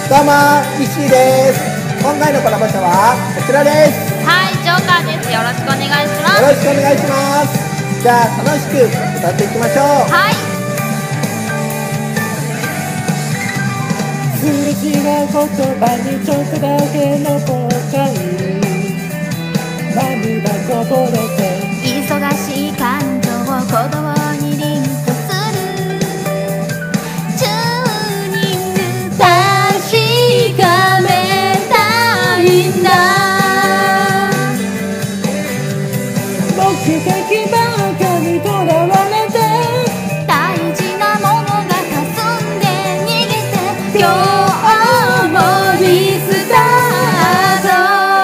どうも、石井です。今回のコラボ者はこちらです。 はい、ジョーカーです。よろしくお願いします。 よろしくお願いします。じゃあ楽しく歌っていきましょう。 はい。 すれ違う言葉にちょっとだけの後悔、涙こぼれて忙しい感情を鼓動にリンクするチューニング確かめたいんだ。 目的ばかりとらわれて大事なものが霞んで逃げて今日もリスタート。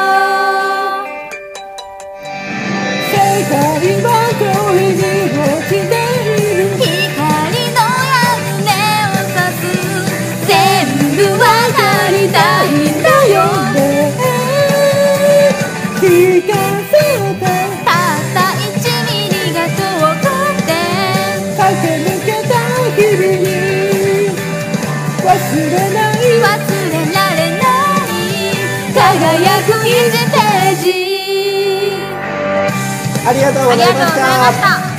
世界は恋に落ちている光の矢胸を刺す全部わかりたいんだよ。 聞かせてたった1ミリが遠くて駆け抜けた日々に忘れない忘れられない輝く1ページ。 ありがとうございましありがとうございまた。 した。